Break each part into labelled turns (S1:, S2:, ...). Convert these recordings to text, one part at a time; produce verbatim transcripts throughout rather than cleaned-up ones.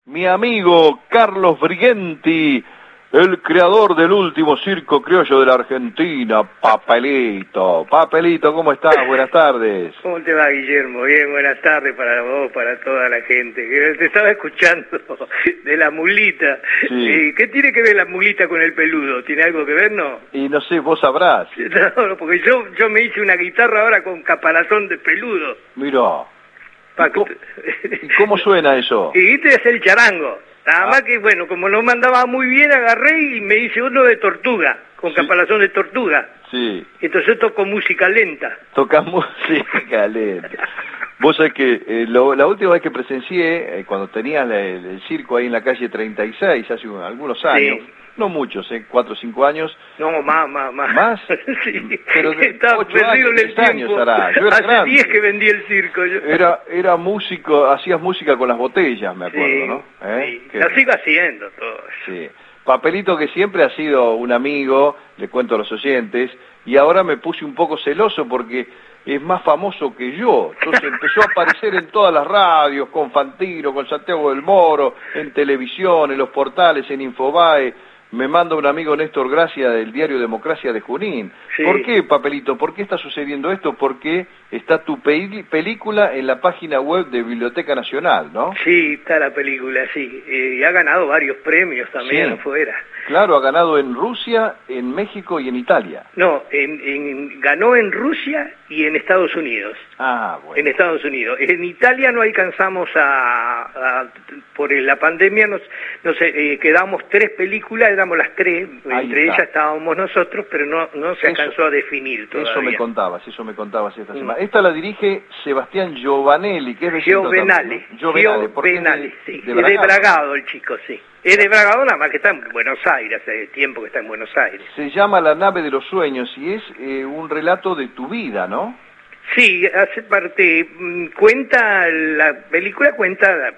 S1: mi amigo Carlos Brighenti, el creador del último circo criollo de la Argentina, Papelito. Papelito, ¿cómo estás? Buenas tardes.
S2: ¿Cómo te va, Guillermo? Bien, buenas tardes para vos, para toda la gente. Te estaba escuchando de la mulita.
S1: Sí.
S2: ¿Qué tiene que ver la mulita con el peludo? ¿Tiene algo que ver, no?
S1: Y no sé, vos sabrás.
S2: No, porque yo, yo me hice una guitarra ahora con caparazón de peludo.
S1: Mirá.
S2: Pa
S1: ¿Y, cómo, ¿Y cómo suena eso?
S2: Y viste, es el charango. Nada
S1: Ah.
S2: más que, bueno, como no me andaba muy bien, agarré y me hice uno de tortuga, con
S1: Sí.
S2: caparazón de tortuga.
S1: Sí.
S2: Entonces toco música lenta.
S1: Tocas música lenta. Vos sabés que eh, lo, la última vez que presencié, eh, cuando tenías la- el, el circo ahí en la calle treinta y seis, hace un- algunos años,
S2: Sí.
S1: no muchos, eh, cuatro o cinco años.
S2: No, más, más, más.
S1: ¿Más?
S2: Sí.
S1: Pero de
S2: Estaba
S1: ocho
S2: perdido
S1: años,
S2: en el
S1: diez años
S2: tiempo.
S1: hará. Yo era
S2: Hace
S1: grande.
S2: diez que vendí el circo. Yo.
S1: Era era músico, hacías música con las botellas, me acuerdo,
S2: Sí,
S1: ¿no? ¿Eh?
S2: sí.
S1: Que-
S2: Lo sigo haciendo todo.
S1: Sí. Papelito, que siempre ha sido un amigo, le cuento a los oyentes, y ahora me puse un poco celoso porque es más famoso que yo. Entonces empezó a aparecer en todas las radios, con Fantino, con Santiago del Moro, en televisión, en los portales, en Infobae. Me manda un amigo, Néstor Gracia, del diario Democracia de Junín.
S2: Sí.
S1: ¿Por qué, Papelito? ¿Por qué está sucediendo esto? Porque está tu pe- película en la página web de Biblioteca Nacional, ¿no?
S2: Sí, está la película, sí. Eh, y ha ganado varios premios también
S1: Sí.
S2: afuera.
S1: Claro, ha ganado en Rusia, en México y en Italia.
S2: No, en, en- ganó en Rusia y en Estados Unidos.
S1: Ah, bueno.
S2: En Estados Unidos. En Italia no alcanzamos a, a- por la pandemia, nos, nos eh, quedamos tres películas, éramos las tres,
S1: Ahí
S2: entre
S1: está.
S2: ellas estábamos nosotros, pero no, no se
S1: Eso-
S2: alcanzó a definir todavía.
S1: Eso me contabas, eso me contabas esta
S2: Mm.
S1: semana. Esta la dirige Sebastián Giovanelli, que es vecino
S2: Giovenale,
S1: también, ¿no? Giovanelli, porque es de-
S2: Giovenale, sí.
S1: de
S2: Es de
S1: Bragado.
S2: Bragado el chico, sí. Es de Bragado, nada más que está en Buenos Aires, hace tiempo que está en Buenos Aires.
S1: Se llama La nave de los sueños y es eh, un relato de tu vida, ¿no?
S2: Sí, hace parte, mm, cuenta, la película cuenta la-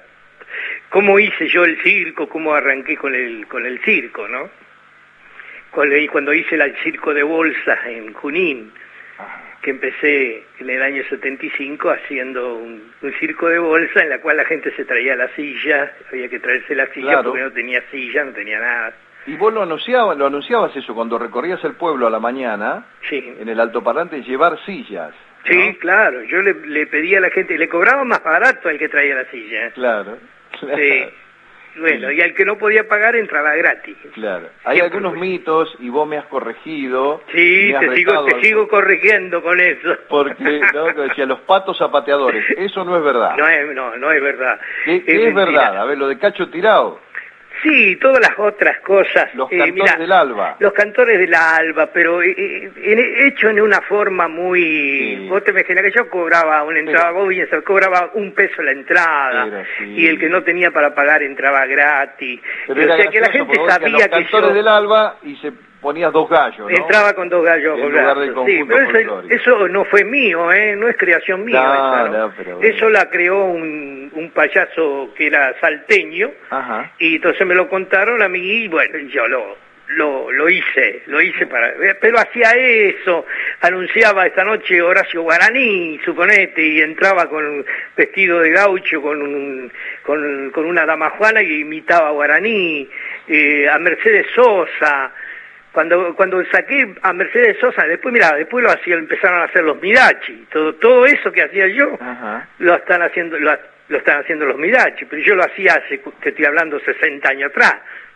S2: cómo hice yo el circo, cómo arranqué con el, con el circo, ¿no? Cuando, cuando hice el circo de bolsas en Junín, que empecé en el año setenta y cinco haciendo un, un circo de bolsa en la cual la gente se traía la silla, había que traerse la silla
S1: Claro.
S2: porque no tenía silla, no tenía nada.
S1: Y vos lo anunciabas, lo anunciabas eso cuando recorrías el pueblo a la mañana,
S2: Sí,
S1: en el altoparlante, llevar sillas. ¿no?
S2: sí, claro, yo le, le pedía a la gente, le cobraba más barato al que traía la silla.
S1: Claro, claro.
S2: Sí. Bueno, y al que no podía pagar entraba gratis.
S1: Claro. Hay
S2: Siempre
S1: algunos
S2: fue.
S1: mitos y vos me has corregido.
S2: Sí,
S1: me has
S2: te sigo,
S1: retado
S2: te
S1: al-
S2: sigo corrigiendo con eso.
S1: Porque, ¿no? Que decía, los patos zapateadores. Eso no es verdad.
S2: No es, no, no es verdad.
S1: ¿Qué, qué es,
S2: mentira.
S1: verdad? A ver, lo de Cacho Tirao.
S2: Sí, todas las otras cosas.
S1: Los
S2: eh,
S1: cantores
S2: mirá,
S1: del alba.
S2: Los cantores del alba, pero eh, eh, en- hecho en una forma muy...
S1: Sí.
S2: Vos te imaginás que yo cobraba una entrada,
S1: Pero-
S2: vos bien sabés, cobraba un peso la entrada,
S1: Pero sí.
S2: y el que no tenía para pagar entraba gratis.
S1: Pero
S2: o
S1: era
S2: sea que la
S1: gracioso,
S2: gente
S1: porque vos decías,
S2: sabía
S1: los
S2: que
S1: cantores
S2: yo...
S1: del alba y se ponías dos gallos, ¿no?
S2: Entraba con dos gallos
S1: En lugar del
S2: colgados. Sí,
S1: conjunto
S2: pero eso,
S1: folclórico.
S2: eso no fue mío, ¿eh? No es creación mía.
S1: No,
S2: esa, ¿no?
S1: no, pero bueno.
S2: Eso la creó un, un payaso que era salteño,
S1: Ajá.
S2: y entonces me lo contaron a mí y bueno, yo lo, lo, lo hice, lo hice para... Pero hacía eso, anunciaba esta noche Horacio Guaraní, suponete, y entraba con vestido de gaucho, con, un, con, con una dama juana y imitaba a Guaraní, eh, a Mercedes Sosa... Cuando cuando saqué a Mercedes Sosa, después mira, después lo hacía, empezaron a hacer los Midachi, todo todo eso que hacía yo,
S1: Ajá.
S2: lo están haciendo lo, lo están haciendo los Midachi, pero yo lo hacía hace, te estoy hablando sesenta años atrás.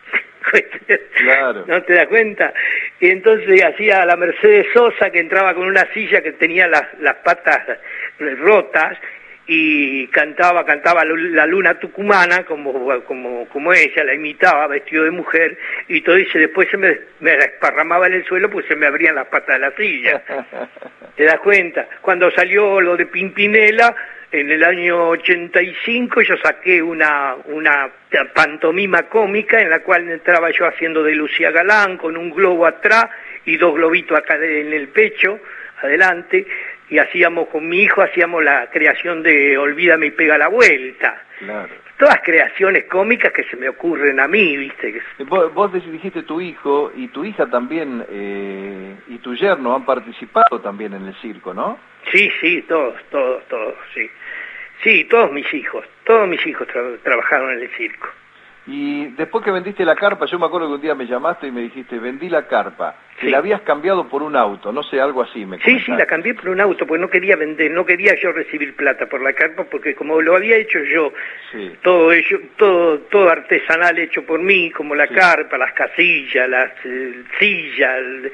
S1: Claro.
S2: ¿No te das cuenta? Y entonces hacía a la Mercedes Sosa que entraba con una silla que tenía las, las patas rotas y cantaba cantaba la luna tucumana como como como ella la imitaba vestido de mujer y todo dice después se me, me desparramaba en el suelo pues se me abrían las patas de la silla. ¿Te das cuenta? Cuando salió lo de Pimpinela en el año ochenta y cinco yo saqué una una pantomima cómica en la cual entraba yo haciendo de Lucía Galán con un globo atrás y dos globitos acá en el pecho adelante, y hacíamos con mi hijo, hacíamos la creación de Olvídame y pega la vuelta.
S1: Claro.
S2: Todas creaciones cómicas que se me ocurren a mí, ¿viste?
S1: Vos, vos dijiste tu hijo y tu hija también eh, y tu yerno han participado también en el circo, ¿no?
S2: Sí, sí, todos, todos, todos, sí. Sí, todos mis hijos, todos mis hijos tra- trabajaron en el circo.
S1: Y después que vendiste la carpa, yo me acuerdo que un día me llamaste y me dijiste, vendí la carpa, que
S2: Sí.
S1: la habías cambiado por un auto, no sé, algo así me
S2: Sí,
S1: comentaste.
S2: sí, la cambié por un auto, porque no quería vender, no quería yo recibir plata por la carpa, porque como lo había hecho yo,
S1: Sí.
S2: todo hecho, todo, todo artesanal hecho por mí, como la
S1: Sí.
S2: carpa, las casillas, las eh, sillas, el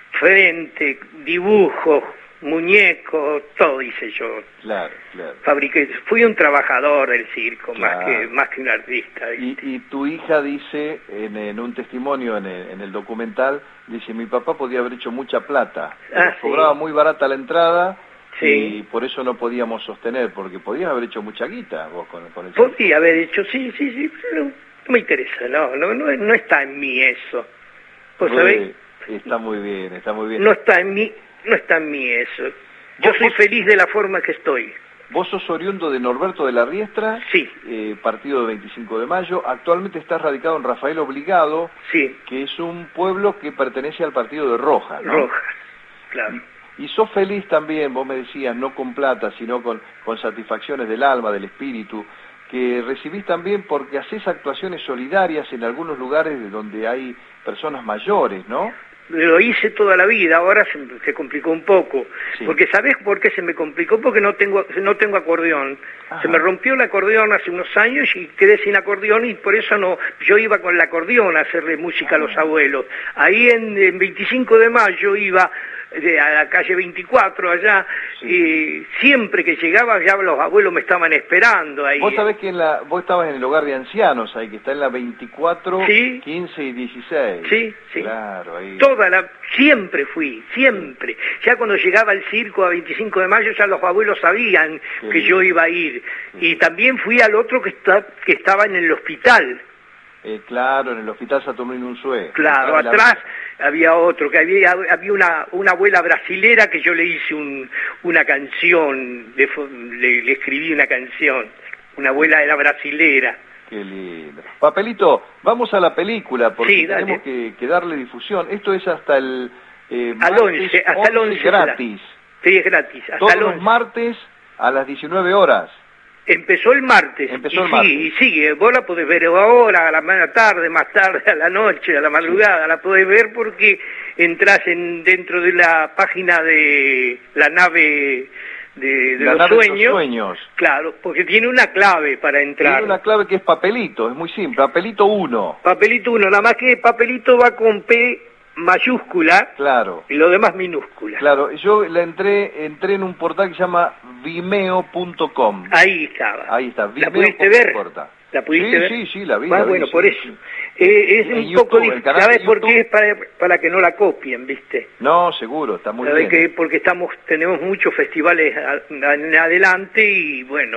S2: frente, dibujos, muñecos, todo hice yo.
S1: Claro, claro.
S2: Fabriqué, fui un trabajador del circo, más
S1: Claro.
S2: que más que un artista.
S1: Y, y tu hija dice, en, en un testimonio en el, en el documental, dice, mi papá podía haber hecho mucha plata, pero
S2: Ah, sí.
S1: cobraba muy barata la entrada
S2: Sí.
S1: y por eso no podíamos sostener, porque podías haber hecho mucha guita vos con, con el circo.
S2: Podría haber hecho, sí, sí, sí, pero no me interesa, no, no, no, no está en mí eso. ¿Vos
S1: Muy-
S2: sabés?
S1: Está muy bien, está muy bien.
S2: No está en mí, no está en mí eso. Yo
S1: ¿Vos-
S2: soy
S1: vos-
S2: feliz de la forma que estoy.
S1: Vos sos oriundo de Norberto de la Riestra,
S2: Sí.
S1: eh, partido de veinticinco de mayo, actualmente estás radicado en Rafael Obligado,
S2: Sí,
S1: que es un pueblo que pertenece al partido de Rojas, ¿no?
S2: Rojas, claro.
S1: Y sos feliz también, vos me decías, no con plata, sino con, con satisfacciones del alma, del espíritu, que recibís también porque haces actuaciones solidarias en algunos lugares de donde hay personas mayores, ¿no?
S2: Lo hice toda la vida, ahora se, se complicó un poco.
S1: Sí.
S2: Porque ¿sabés por qué se me complicó? Porque no tengo no tengo acordeón.
S1: Ajá.
S2: Se me rompió el acordeón hace unos años y quedé sin acordeón y por eso no, yo iba con el acordeón a hacerle música a los
S1: Ah.
S2: abuelos. Ahí en, en veinticinco de mayo iba de, a la calle veinticuatro allá,
S1: Sí.
S2: y siempre que llegaba ya los abuelos me estaban esperando ahí.
S1: Vos sabés que en la, vos estabas en el hogar de ancianos ahí, que está en la veinticuatro,
S2: Sí.
S1: quince y dieciséis.
S2: Sí, sí.
S1: Claro, ahí.
S2: Toda la, siempre fui, siempre. Ya cuando llegaba el circo a veinticinco de mayo ya los abuelos sabían
S1: Qué
S2: que
S1: bien.
S2: yo iba a ir. Y también fui al otro que está, que estaba en el hospital.
S1: Eh, claro, en el hospital Saturnino Unzué.
S2: Claro,
S1: Detrás de la-
S2: atrás había otro, que había, había una, una abuela brasilera que yo le hice un, una canción, le, fo- le, le escribí una canción. Una abuela era brasilera.
S1: Qué lindo. Papelito, vamos a la película, porque
S2: Sí, dale.
S1: tenemos que, que darle difusión. Esto es hasta el eh,
S2: Al
S1: martes
S2: once, hasta el once será.
S1: gratis.
S2: Sí, es gratis. Hasta
S1: Todos
S2: el
S1: los
S2: once.
S1: martes a las diecinueve horas.
S2: Empezó el martes.
S1: Empezó
S2: y
S1: el martes.
S2: sigue, y sigue. Vos la podés ver ahora, a la mañana tarde, más tarde, a la noche, a la madrugada. La podés ver porque entras en, dentro de la página de la nave de, de
S1: La
S2: los
S1: nave de los
S2: sueños.
S1: sueños.
S2: Claro, porque tiene una clave para entrar.
S1: Tiene una clave que es papelito, es muy simple, papelito uno.
S2: Papelito uno, nada más que papelito va con P mayúscula
S1: Claro,
S2: y lo demás minúscula.
S1: claro. Yo la entré, entré en un portal que se llama vimeo punto com.
S2: Ahí estaba.
S1: Ahí está,
S2: ¿La
S1: Vimeo
S2: pudiste
S1: por-
S2: ver?
S1: corta.
S2: ¿La pudiste
S1: sí,
S2: ver?
S1: Sí, sí, la vi.
S2: Ah,
S1: la vi,
S2: bueno,
S1: sí,
S2: por eso.
S1: sí.
S2: Eh, es
S1: En
S2: un
S1: YouTube,
S2: poco
S1: el
S2: difícil.
S1: canal de
S2: ¿Sabes por
S1: YouTube.
S2: qué? Es para, para que no la copien, ¿viste?
S1: No, seguro, está muy
S2: ¿Sabés
S1: bien.
S2: qué? Porque estamos, tenemos muchos festivales a- a- en adelante y bueno,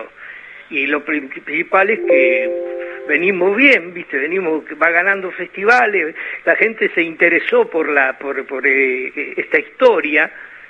S2: y lo principal es que venimos bien, ¿viste? Venimos, va ganando festivales, la gente se interesó por la por, por eh, esta historia,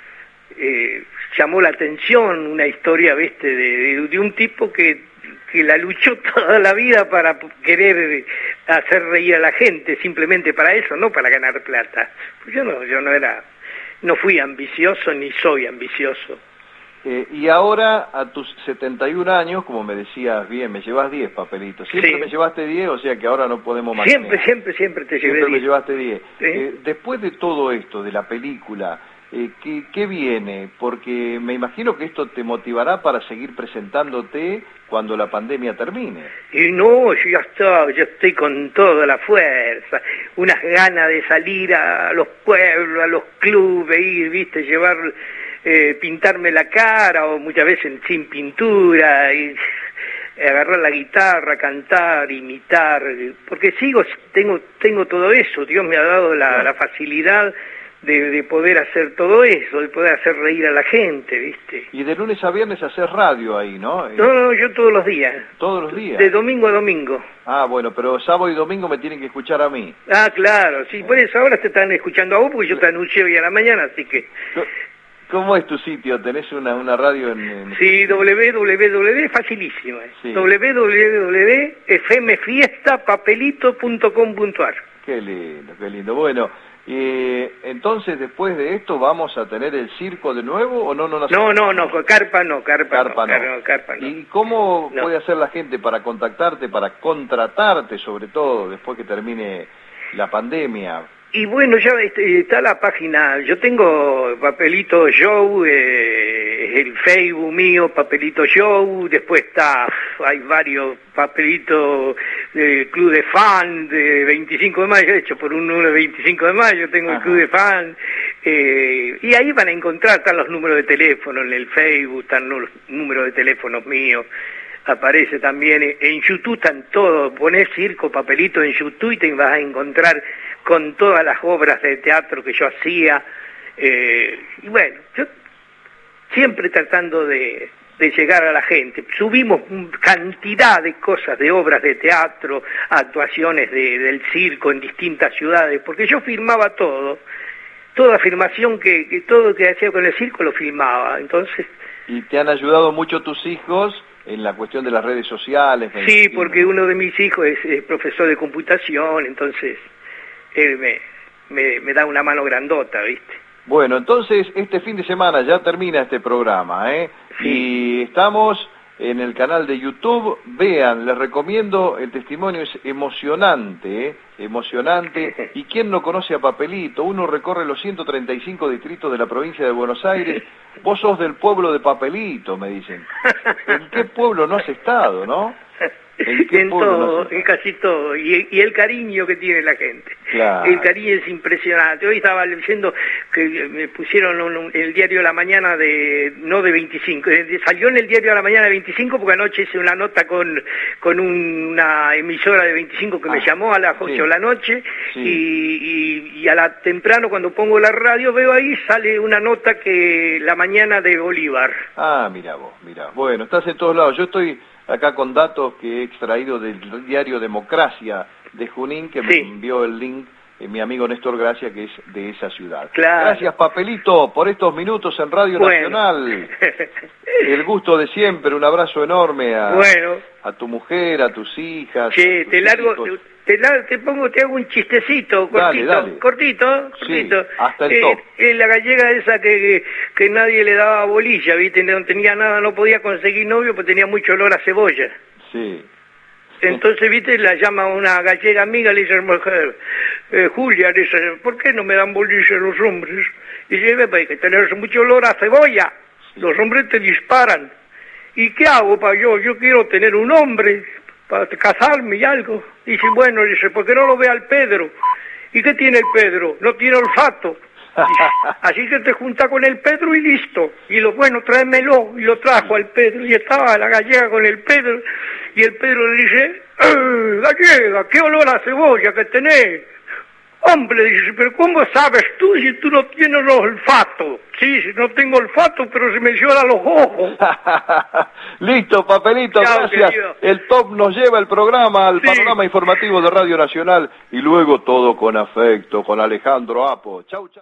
S2: eh, llamó la atención una historia, ¿viste? De, de, de un tipo que, que la luchó toda la vida para querer hacer reír a la gente, simplemente para eso, no para ganar plata. Pues yo no, yo no era, no fui ambicioso ni soy ambicioso.
S1: Eh, y ahora, a tus setenta y un años, como me decías bien, me llevas diez papelitos. Siempre
S2: Sí.
S1: me llevaste diez, o sea que ahora no podemos más.
S2: Siempre, siempre, siempre te llevé
S1: Siempre me
S2: diez.
S1: llevaste diez.
S2: Sí.
S1: Eh, después de todo esto, de la película, eh, ¿qué, ¿qué viene? Porque me imagino que esto te motivará para seguir presentándote cuando la pandemia termine.
S2: Y no, yo ya estoy, yo estoy con toda la fuerza, unas ganas de salir a los pueblos, a los clubes, ir, viste, llevar, eh, pintarme la cara o muchas veces sin pintura, y agarrar la guitarra, cantar, imitar, porque sigo, tengo, tengo todo eso, Dios me ha dado la, la facilidad de, de poder hacer todo eso, de poder hacer reír a la gente, viste.
S1: Y de lunes a viernes hacer radio ahí, ¿no? Eh,
S2: No, no, yo todos los días.
S1: Todos los días.
S2: De domingo a domingo.
S1: Ah, bueno, pero sábado y domingo me tienen que escuchar a mí.
S2: Ah, claro, sí, por eso ahora te están escuchando a vos, porque yo te anuncié hoy a la mañana, así que...
S1: ¿Cómo es tu sitio? ¿Tenés una, una radio en...? en...
S2: Sí, www, facilísimo, eh.
S1: Sí.
S2: www punto f m fiesta papelito punto com punto a r.
S1: Qué lindo, qué lindo. Bueno, Eh, entonces, después de esto, ¿vamos a tener el circo de nuevo o no? No, no,
S2: no, no, no, carpa no, carpa,
S1: carpa
S2: no,
S1: no.
S2: no, carpa no.
S1: ¿Y cómo
S2: no.
S1: puede hacer la gente para contactarte, para contratarte, sobre todo, después que termine la pandemia?
S2: Y bueno, ya está la página, yo tengo Papelito Show, eh, el Facebook mío, Papelito Show, después está, hay varios Papelitos del Club de Fan de veinticinco de mayo, hecho por un número de veinticinco de mayo, tengo Ajá. el Club de Fan, eh, y ahí van a encontrar, están los números de teléfono en el Facebook, están los números de teléfonos míos. Aparece también en YouTube, están todos, ponés Circo Papelito en YouTube y te vas a encontrar con todas las obras de teatro que yo hacía, eh, y bueno, yo siempre tratando de, de llegar a la gente. Subimos cantidad de cosas, de obras de teatro, actuaciones de, del circo en distintas ciudades, porque yo filmaba todo, toda filmación que, que todo que hacía con el circo lo filmaba, entonces...
S1: ¿Y te han ayudado mucho tus hijos en la cuestión de las redes sociales?
S2: Sí, porque uno de mis hijos es, es profesor de computación, entonces él me, me, me da una mano grandota, ¿viste?
S1: Bueno, entonces este fin de semana ya termina este programa, ¿eh? Sí. Y estamos en el canal de YouTube, vean, les recomiendo, el testimonio es emocionante, ¿eh? Emocionante, y quién no conoce a Papelito, uno recorre los ciento treinta y cinco distritos de la provincia de Buenos Aires, vos sos del pueblo de Papelito, me dicen. ¿En qué pueblo no has estado, no?
S2: ¿En, en todo, no en casi todo, y, y el cariño que tiene la gente.
S1: Claro.
S2: El cariño es impresionante. Hoy estaba leyendo que me pusieron un, un, el diario de la mañana de, no de veinticinco, de, salió en el diario de la mañana de veinticinco porque anoche hice una nota con, con un, una emisora de veinticinco que ah, me llamó a las ocho sí. de la noche, sí. y, y, y a la temprano cuando pongo la radio veo ahí, sale una nota que la mañana de Bolívar.
S1: Ah, mira vos, mira. Bueno, estás en todos lados. Yo estoy acá con datos que he extraído del diario Democracia de Junín, que sí. me envió el link eh, mi amigo Néstor Gracia, que es de esa ciudad.
S2: Claro.
S1: Gracias, Papelito, por estos minutos en Radio
S2: bueno.
S1: Nacional. El gusto de siempre, un abrazo enorme a,
S2: bueno.
S1: a tu mujer, a tus hijas.
S2: Che,
S1: tus
S2: te largo,
S1: hijos.
S2: te, te pongo, te hago un chistecito, cortito,
S1: dale, dale.
S2: cortito, cortito.
S1: Sí, hasta el
S2: eh,
S1: top.
S2: Eh, la gallega esa que, que, que nadie le daba bolilla, ¿viste? No tenía nada, no podía conseguir novio porque tenía mucho olor a cebolla.
S1: Sí.
S2: Entonces, viste, la llama una gallega amiga, le dice, mujer, eh, Julia, dice, ¿por qué no me dan bolilla los hombres? Y dice, pues hay que tener mucho olor a cebolla, sí. Los hombres te disparan. ¿Y qué hago para yo? Yo quiero tener un hombre para casarme y algo. Y dice, bueno, dice, ¿por qué no lo ve al Pedro? ¿Y qué tiene el Pedro? No tiene olfato. Así que te junta con el Pedro y listo. Y lo bueno, tráemelo. Y lo trajo al Pedro. Y estaba la gallega con el Pedro. Y el Pedro le dice, ¡eh, gallega, qué olor a cebolla que tenés! Hombre, dice, pero ¿cómo sabes tú si tú no tienes los olfatos? Sí, si no tengo olfato, pero se me lloran los ojos.
S1: Listo, Papelito,
S2: Chao,
S1: gracias.
S2: Querido.
S1: El top nos lleva el programa al
S2: sí.
S1: panorama informativo de Radio Nacional y luego todo con afecto, con Alejandro Apo. Chau, chau.